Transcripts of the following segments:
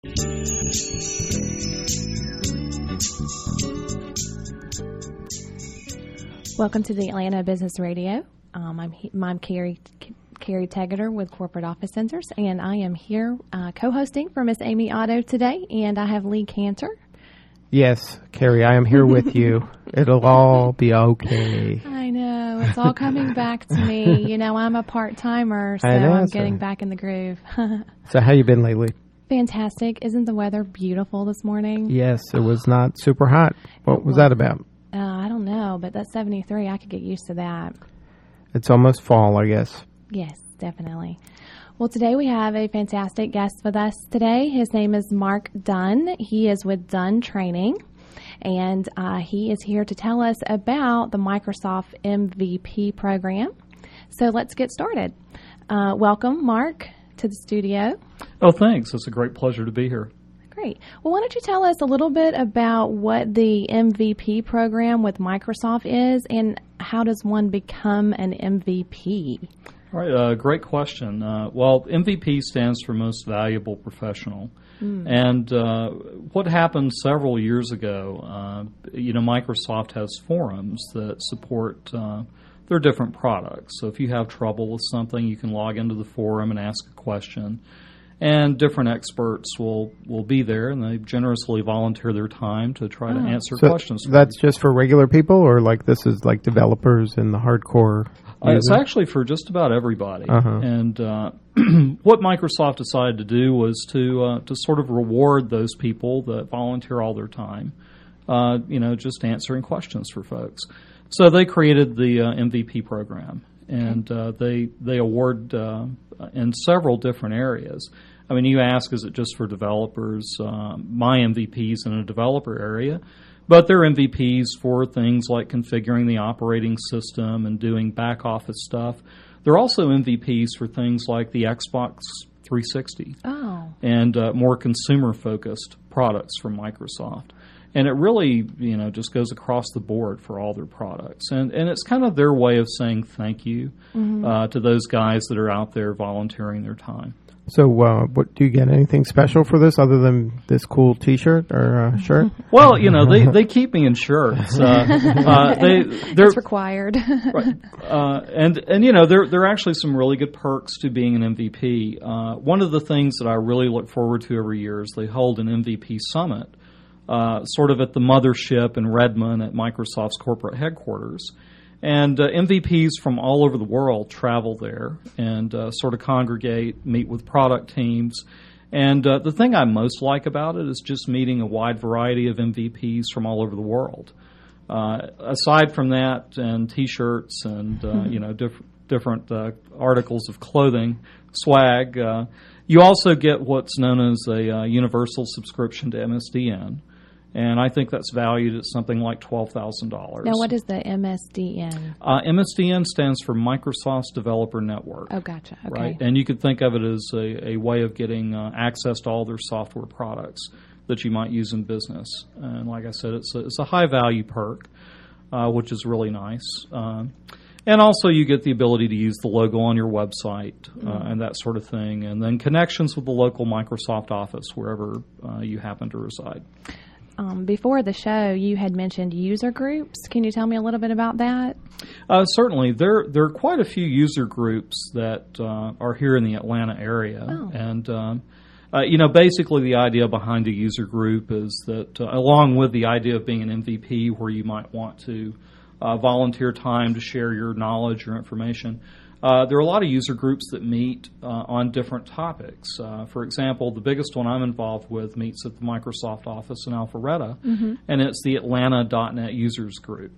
Welcome to the Atlanta Business Radio. I'm Carrie Tegeter with Corporate Office Centers, and I am here co-hosting for Miss Amy Otto today, and I have Lee Cantor. Yes, Carrie, I am here with you. It'll all be okay. I know. It's all coming back to me. You know, I'm a part-timer, so I'm getting back in the groove. So how you been lately? Fantastic. Isn't the weather beautiful this morning? Yes, it was not super hot. What was that about? I don't know, but that's 73. I could get used to that. It's almost fall, I guess. Yes, definitely. Well, today we have a fantastic guest with us today. His name is Mark Dunn. He is with Dunn Training, and he is here to tell us about the Microsoft MVP program. So let's get started. Welcome, Mark, to the studio. Oh, thanks. It's a great pleasure to be here. Great. Well, why don't you tell us a little bit about what the MVP program with Microsoft is, and how does one become an MVP? All right, great question. Well, MVP stands for Most Valuable Professional. And what happened several years ago, Microsoft has forums that support their different products. So if you have trouble with something, you can log into the forum and ask a question. And different experts will be there, and they generously volunteer their time to try to answer questions. That's just for regular people, or like this is like developers and the hardcore It's actually for just about everybody. And what Microsoft decided to do was to sort of reward those people that volunteer all their time, just answering questions for folks. So they created the MVP program, and they award in several different areas. I mean, you ask, is it just for developers? My MVP's in a developer area, but they're MVPs for things like configuring the operating system and doing back office stuff. They're also MVPs for things like the Xbox 360 and more consumer-focused products from Microsoft. And it really, just goes across the board for all their products. And it's kind of their way of saying thank you to those guys that are out there volunteering their time. So what do you get anything special for this other than this cool T-shirt or shirt? Well, they keep me in shirts. It's required. Right. There are actually some really good perks to being an MVP. One of the things that I really look forward to every year is they hold an MVP summit, sort of at the mothership in Redmond at Microsoft's corporate headquarters. And MVPs from all over the world travel there and sort of congregate, meet with product teams. And the thing I most like about it is just meeting a wide variety of MVPs from all over the world. Aside from that and T-shirts and, different articles of clothing, swag, you also get what's known as a universal subscription to MSDN. And I think that's valued at something like $12,000. Now, what is the MSDN? MSDN stands for Microsoft Developer Network. Oh, gotcha. Okay. Right? And you could think of it as a way of getting access to all their software products that you might use in business. And like I said, it's a high-value perk, which is really nice. And also you get the ability to use the logo on your website and that sort of thing. And then connections with the local Microsoft office wherever you happen to reside. Before the show, you had mentioned user groups. Can you tell me a little bit about that? Certainly. There are quite a few user groups that are here in the Atlanta area. Oh. And, basically the idea behind a user group is that along with the idea of being an MVP where you might want to volunteer time to share your knowledge or information, there are a lot of user groups that meet on different topics. For example, the biggest one I'm involved with meets at the Microsoft office in Alpharetta, and it's the Atlanta.net users group.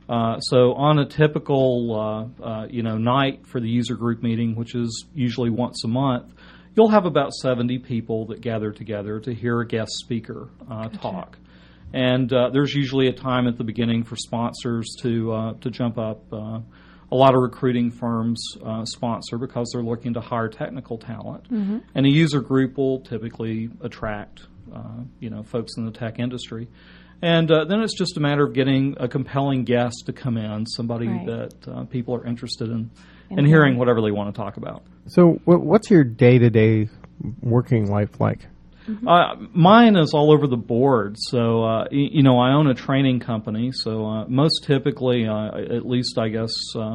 So on a typical night for the user group meeting, which is usually once a month, you'll have about 70 people that gather together to hear a guest speaker talk. And there's usually a time at the beginning for sponsors to jump up. A lot of recruiting firms sponsor because they're looking to hire technical talent. And a user group will typically attract, folks in the tech industry. And then it's just a matter of getting a compelling guest to come in, somebody that people are interested in hearing whatever they want to talk about. So what's your day-to-day working life like? Mine is all over the board. So, I own a training company. So most typically, at least I guess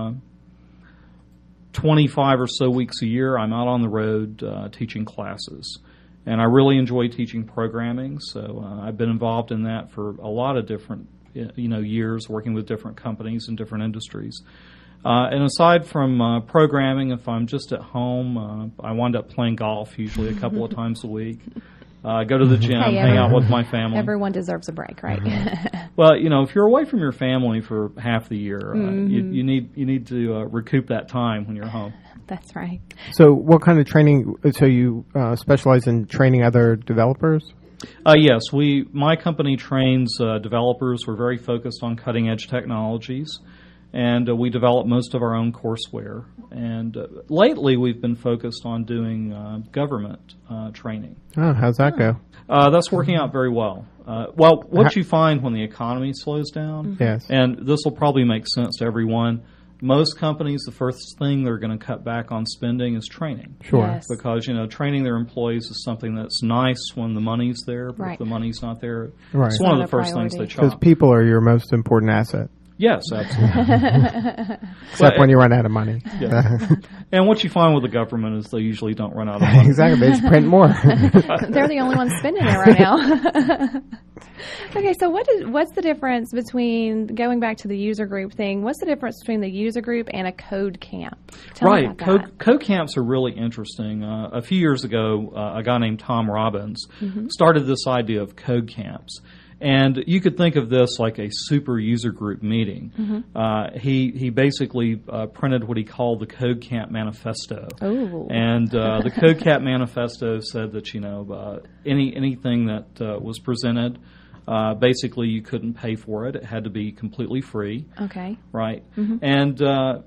25 or so weeks a year, I'm out on the road teaching classes. And I really enjoy teaching programming. So I've been involved in that for a lot of different years, working with different companies and different industries. And aside from programming, if I'm just at home, I wind up playing golf usually a couple of times a week. Go to the gym, hang out with my family. Everyone deserves a break, right? Well, if you're away from your family for half the year, you need to recoup that time when you're home. That's right. So what kind of training, so you specialize in training other developers? Yes, my company trains developers. We're very focused on cutting-edge technologies, and we develop most of our own courseware. And lately, we've been focused on doing government training. Oh, how's that go? That's working out very well. What you find when the economy slows down, yes, and this will probably make sense to everyone, most companies, the first thing they're going to cut back on spending is training. Sure. Yes. Because, training their employees is something that's nice when the money's there, but if the money's not there, right. it's one of the first things they chop. Because people are your most important asset. Yes, absolutely. Except when you run out of money. Yeah. And what you find with the government is they usually don't run out of money. Exactly. They just print more. They're the only ones spending it right now. Okay, so what's the difference between, going back to the user group thing, what's the difference between the user group and a code camp? Tell me about that. Code camps are really interesting. A few years ago, a guy named Tom Robbins started this idea of code camps. And you could think of this like a super user group meeting. He basically printed what he called the Code Camp Manifesto. Oh. And the Code Camp Manifesto said that, anything that was presented, basically you couldn't pay for it. It had to be completely free. Okay. Right. And,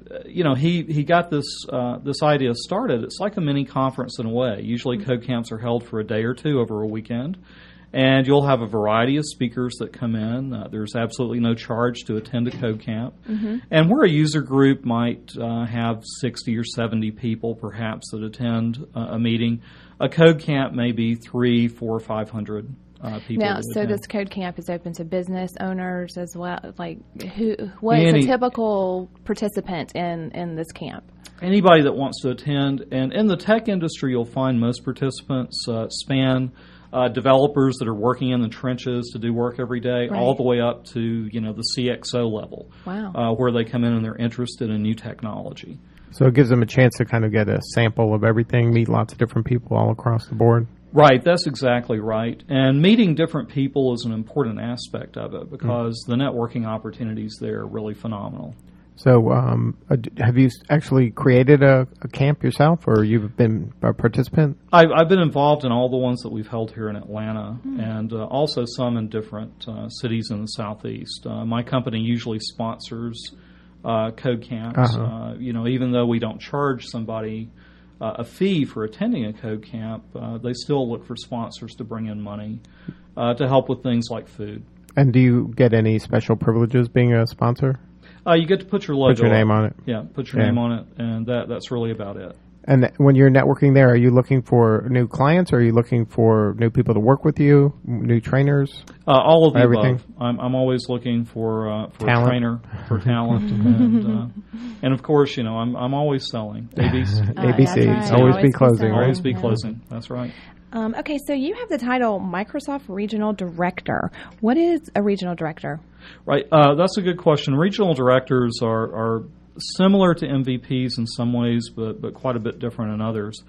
he got this idea started. It's like a mini conference in a way. Usually code camps are held for a day or two over a weekend. And you'll have a variety of speakers that come in. There's absolutely no charge to attend a code camp. And where a user group might have 60 or 70 people perhaps that attend a meeting, a code camp may be 300, 400, 500 people. Now, so this code camp is open to business owners as well? Like, what is a typical participant in this camp? Anybody that wants to attend. And in the tech industry, you'll find most participants span developers that are working in the trenches to do work every day, all the way up to the CXO level. Wow. Where they come in and they're interested in new technology. So it gives them a chance to kind of get a sample of everything, meet lots of different people all across the board. Right, that's exactly right. And meeting different people is an important aspect of it because the networking opportunities there are really phenomenal. So have you actually created a camp yourself, or you've been a participant? I've been involved in all the ones that we've held here in Atlanta and also some in different cities in the Southeast. My company usually sponsors code camps. Even though we don't charge somebody a fee for attending a code camp, they still look for sponsors to bring in money to help with things like food. And do you get any special privileges being a sponsor? You get to put your logo Put your name on it. Yeah, put your name on it, and that's really about it. And when you're networking there, are you looking for new clients, or are you looking for new people to work with you, new trainers? All of the everything? above. I'm always looking for talent. A trainer, for talent, and of course, I'm always selling. ABC. ABC. Right. Always be closing. selling. Always be closing. That's right. Okay, so you have the title Microsoft Regional Director. What is a regional director? Right. That's a good question. Regional directors are similar to MVPs in some ways, but quite a bit different in others.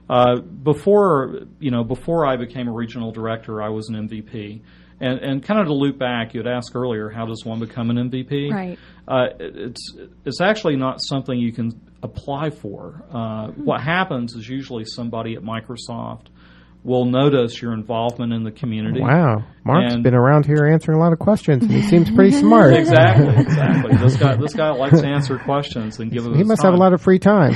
Before I became a regional director, I was an MVP. And kind of to loop back, you had asked earlier, how does one become an MVP? Right. It's actually not something you can apply for. What happens is usually somebody at Microsoft will notice your involvement in the community. Wow. Mark's been around here answering a lot of questions, and he seems pretty smart. Exactly. This guy likes to answer questions and give us He must have a lot of free time.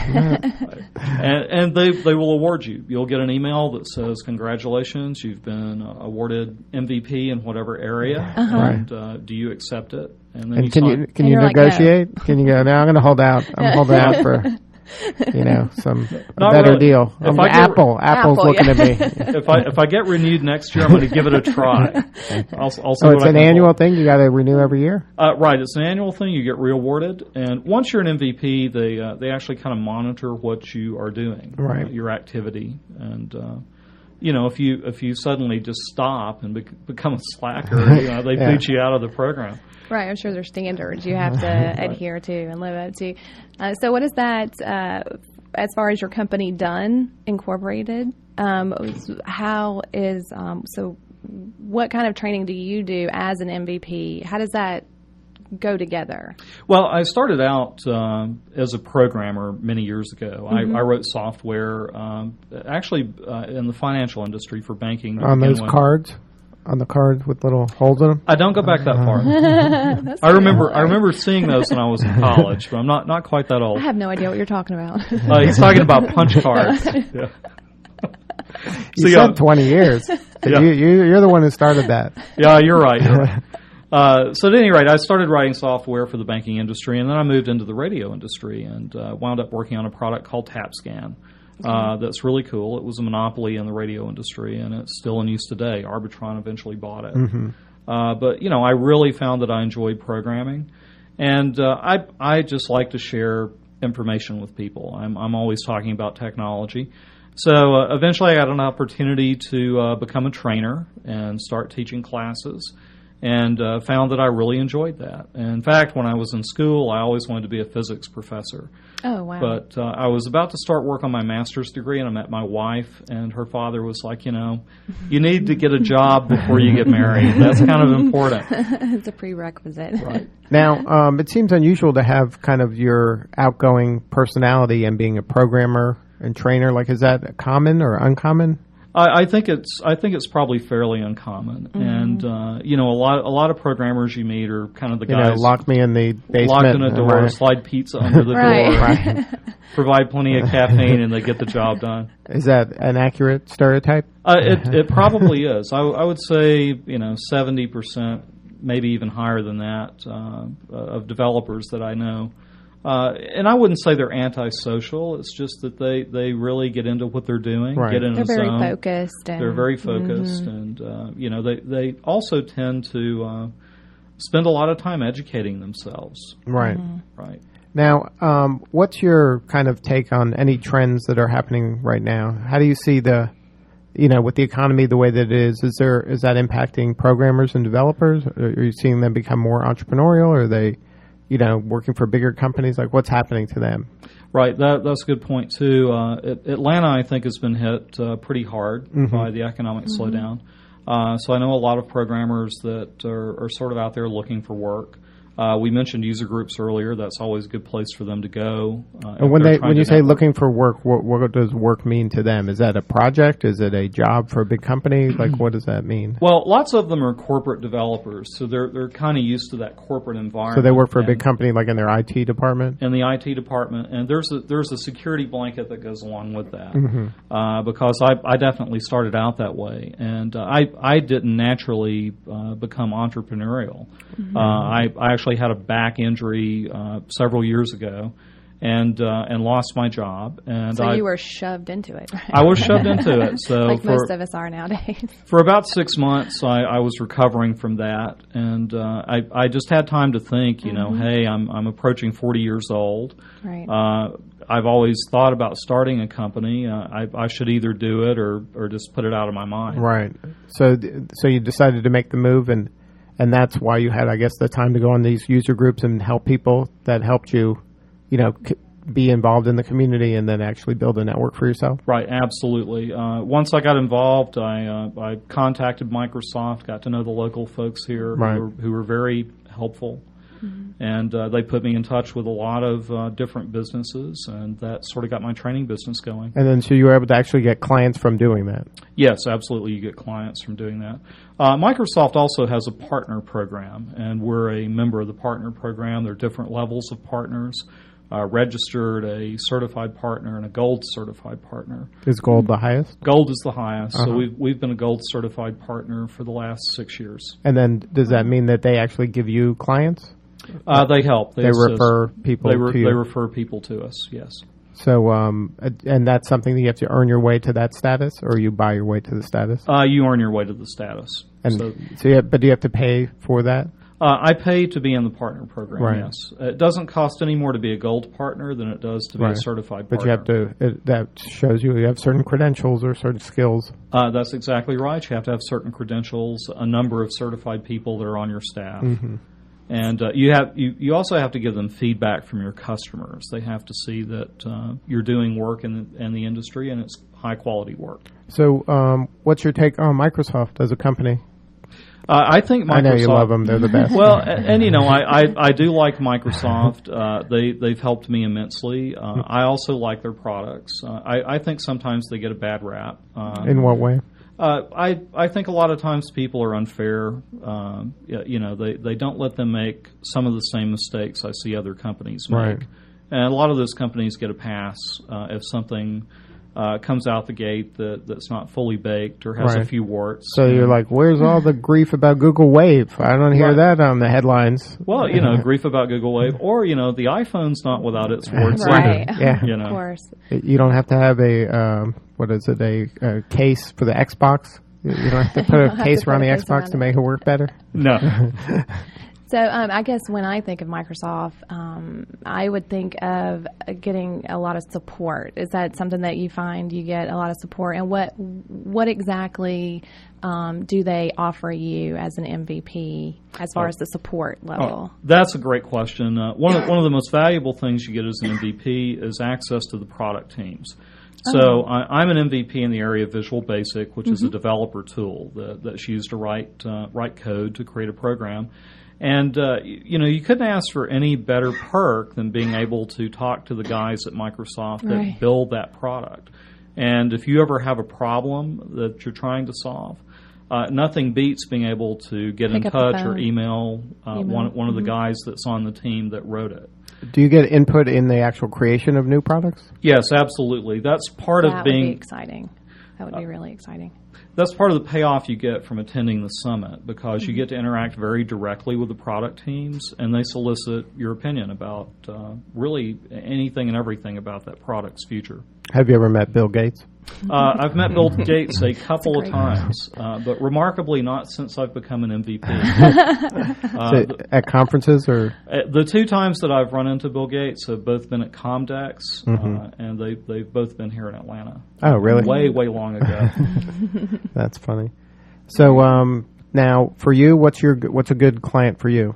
And they will award you. You'll get an email that says, congratulations, you've been awarded MVP in whatever area, and do you accept it? And then can you negotiate? Can you go, no, I'm going to hold out. I'm holding out for... some Not better really. deal. If I get- Apple's looking at me. If I get renewed next year, I'm going to give it a try. I'll see So what it's I an can annual pull. thing. You got to renew every year. Right, it's an annual thing. You get rewarded, and once you're an MVP, they actually kind of monitor what you are doing, Right. your activity, and if you suddenly just stop and become a slacker, they Yeah. boot you out of the program. Right, I'm sure there's standards you have to adhere to and live up to. So what is that, as far as your company Done Incorporated, so what kind of training do you do as an MVP? How does that go together? Well, I started out as a programmer many years ago. Mm-hmm. I wrote software, actually in the financial industry for banking. to On begin those with. cards, on the cards with little holes in them. I don't go back that far. I remember seeing those when I was in college, but I'm not quite that old. I have no idea what you're talking about. He's talking about punch cards. Yeah. You said 20 years. Yeah. You're the one who started that. Yeah, you're right. So at any rate, I started writing software for the banking industry, and then I moved into the radio industry and wound up working on a product called TapScan. That's really cool. It was a monopoly in the radio industry, and it's still in use today. Arbitron eventually bought it. But, I really found that I enjoyed programming, and I just like to share information with people. I'm always talking about technology. So eventually I got an opportunity to become a trainer and start teaching classes, and found that I really enjoyed that. And in fact, when I was in school, I always wanted to be a physics professor. Oh, wow. But I was about to start work on my master's degree, and I met my wife, and her father was like, you need to get a job before you get married. That's kind of important. It's a prerequisite. Right. Now, it seems unusual to have kind of your outgoing personality and being a programmer and trainer. Like, is that common or uncommon? I think it's probably fairly uncommon, and a lot of programmers you meet are kind of the guys Lock me in the basement. locked in a door, Right. slide pizza under the Right. door, provide plenty of caffeine, and they get the job done. Is that an accurate stereotype? It probably is. I would say 70%, maybe even higher than that, of developers that I know. And I wouldn't say they're antisocial. It's just that they really get into what they're doing, Right. get in They're a very zone. focused. They're very focused, and they also tend to spend a lot of time educating themselves. Right. Right. Now, what's your kind of take on any trends that are happening right now? How do you see with the economy the way that it is that impacting programmers and developers? Are you seeing them become more entrepreneurial? Or are they, working for bigger companies? Like, what's happening to them? Right, that's a good point too. Atlanta, I think, has been hit pretty hard by the economic slowdown. So I know a lot of programmers that are sort of out there looking for work. We mentioned user groups earlier. That's always a good place for them to go. And when you say looking for work, what does work mean to them? Is that a project? Is it a job for a big company? Like, what does that mean? Well, lots of them are corporate developers, so they're kind of used to that corporate environment. So they work for a big company, like in their IT department? In the IT department, and there's a security blanket that goes along with that, because I definitely started out that way, and I didn't naturally become entrepreneurial. I actually had a back injury several years ago, and lost my job. And So you were shoved into it. Right? I was shoved into it. So like most of us are nowadays. For about 6 months, I was recovering from that, and I just had time to think. Hey, I'm approaching 40 years old. Right. I've always thought about starting a company. I should either do it or just put it out of my mind. Right. So you decided to make the move, and that's why you had, I guess, the time to go on these user groups and help people that helped you, be involved in the community and then actually build a network for yourself? Right, absolutely. Once I got involved, I contacted Microsoft, got to know the local folks here who were very helpful. And they put me in touch with a lot of different businesses, and that sort of got my training business going. And then so you were able to actually get clients from doing that? Yes, absolutely. You get clients from doing that. Microsoft also has a partner program, and we're a member of the partner program. There are different levels of partners, registered, a certified partner, and a gold certified partner. Is gold the highest? Gold is the highest. So we've been a gold certified partner for the last 6 years. And then does that mean that they actually give you clients? They help. They refer people to you? They refer people to us, yes. So, and that's something that you have to earn your way to that status, or you buy your way to the status? You earn your way to the status. And but do you have to pay for that? I pay to be in the partner program, Right. yes. It doesn't cost any more to be a gold partner than it does to be a certified partner. But you have to, that shows you have certain credentials or certain skills. That's exactly right. You have to have certain credentials, a number of certified people that are on your staff. Mm-hmm. And you also have to give them feedback from your customers. They have to see that you're doing work in the industry and it's high-quality work. So what's your take on Microsoft as a company? I think Microsoft. I know you love them; they're the best. Well, and you know, I do like Microsoft. They've helped me immensely. I also like their products. I think sometimes they get a bad rap. In what way? I think a lot of times people are unfair. You know, they don't let them make some of the same mistakes I see other companies make. Right. And a lot of those companies get a pass if something comes out the gate that's not fully baked or has a few warts. So you're like, where's all the grief about Google Wave? I don't hear that on the headlines. Well, you know, grief about Google Wave, or, you know, the iPhone's not without its warts. Right. Yeah. You know. Of course. You don't have to have a case for the Xbox. You don't have to put a case around the Xbox to make it work better. No. So I guess when I think of Microsoft, I would think of getting a lot of support. Is that something that you find you get a lot of support? And what exactly do they offer you as an MVP as far as the support level? That's a great question. One of the most valuable things you get as an MVP is access to the product teams. So I'm an MVP in the area of Visual Basic, which is a developer tool that's used to write code to create a program. And, you know, you couldn't ask for any better perk than being able to talk to the guys at Microsoft that build that product. And if you ever have a problem that you're trying to solve, nothing beats being able to get in touch or email one of the guys that's on the team that wrote it. Do you get input in the actual creation of new products? Yes, absolutely. That's part of being... That would be exciting. That would be really exciting. That's part of the payoff you get from attending the summit, because you get to interact very directly with the product teams, and they solicit your opinion about really anything and everything about that product's future. Have you ever met Bill Gates? I've met Bill Gates a couple of times, but remarkably not since I've become an MVP. At conferences or? The two times that I've run into Bill Gates have both been at Comdex, and they've both been here in Atlanta. Oh, really? Way long ago. That's funny. So now, for you, what's a good client for you?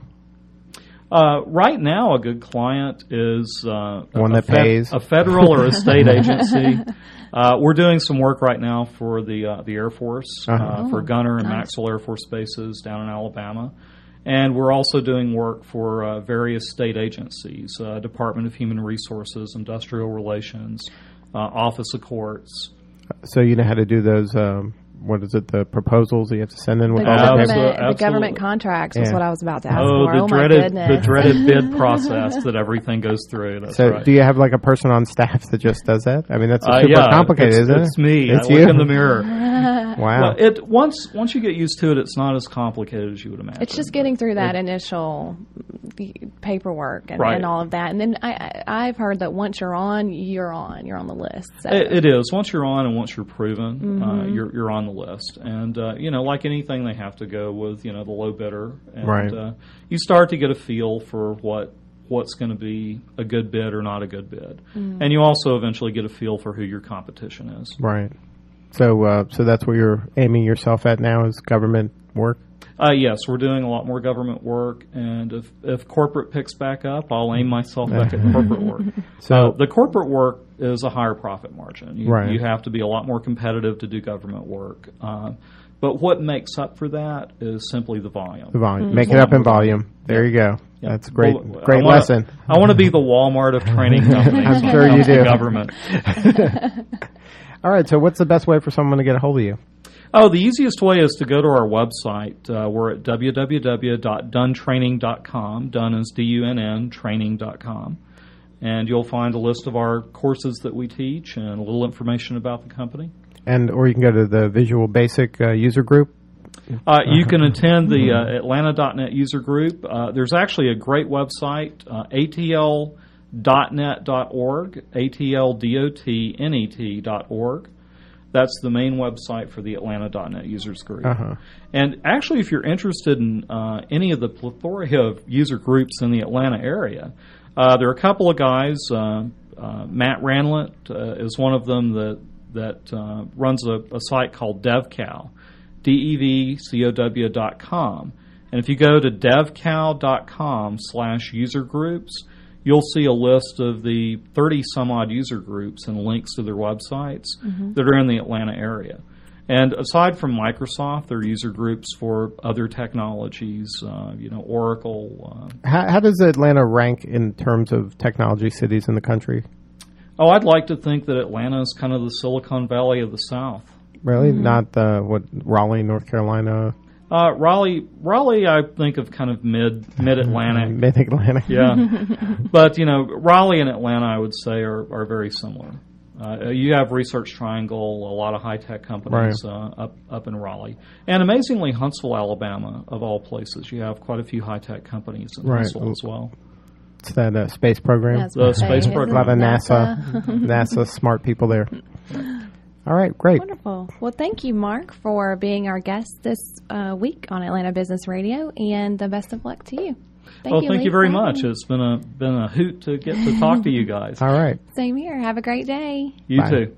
Right now, a good client is one that pays a federal or a state agency. We're doing some work right now for the Air Force, for Gunner and Maxwell Air Force bases down in Alabama. And we're also doing work for various state agencies, Department of Human Resources, Industrial Relations, Office of Courts. So you know how to do those, the proposals that you have to send in with all the paperwork? The government contracts is what I was about to ask for. My goodness. The dreaded bid process that everything goes through. That's so right. Do you have like a person on staff that just does that? I mean, that's super complicated, isn't it? It's me. It's I you? look in the mirror. Wow. Well, once you get used to it, it's not as complicated as you would imagine. It's just getting through that initial paperwork and all of that. And then I've heard that once you're on the list. So. It is. Once you're on and once you're proven, you're on the list. And, you know, like anything, they have to go with, you know, the low bidder. And you start to get a feel for what's going to be a good bid or not a good bid. And you also eventually get a feel for who your competition is. Right. So that's where you're aiming yourself at now, is government work? Yes, we're doing a lot more government work, and if corporate picks back up, I'll aim myself back at corporate work. So the corporate work is a higher profit margin. You have to be a lot more competitive to do government work. But what makes up for that is simply the volume. The volume. Make it up in volume. There you go. Yep. That's great. Great lesson. I want to be the Walmart of training companies. I'm sure you do. Government. All right. So what's the best way for someone to get a hold of you? Oh, the easiest way is to go to our website. We're at www.duntraining.com. Dun is D-U-N-N, training.com. And you'll find a list of our courses that we teach and a little information about the company. Or you can go to the Visual Basic user group. You can attend the Atlanta.net user group. There's actually a great website, .net.org, ATLDOTNET.org. That's the main website for the Atlanta.net users group. And actually, if you're interested in any of the plethora of user groups in the Atlanta area, there are a couple of guys. Matt Ranlett is one of them that runs a site called DevCow, DEVCOW.com. And if you go to devcow.com/user groups, you'll see a list of the 30-some-odd user groups and links to their websites that are in the Atlanta area. And aside from Microsoft, there are user groups for other technologies, Oracle. How does Atlanta rank in terms of technology cities in the country? Oh, I'd like to think that Atlanta is kind of the Silicon Valley of the South. Really? Not Raleigh, North Carolina? Raleigh, I think of kind of mid-Atlantic. Mid-Atlantic. Yeah. But, Raleigh and Atlanta, I would say, are very similar. You have Research Triangle, a lot of high-tech companies up in Raleigh. And amazingly, Huntsville, Alabama, of all places, you have quite a few high-tech companies in Huntsville as well. It's that space program? That's the space program. A lot of NASA smart people there. All right, great. Wonderful. Well, thank you, Mark, for being our guest this week on Atlanta Business Radio, and the best of luck to you. Thank you very much. It's been a hoot to get to talk to you guys. All right. Same here. Have a great day. You Bye. too.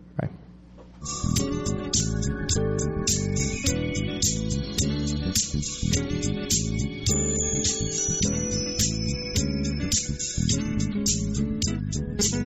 Bye.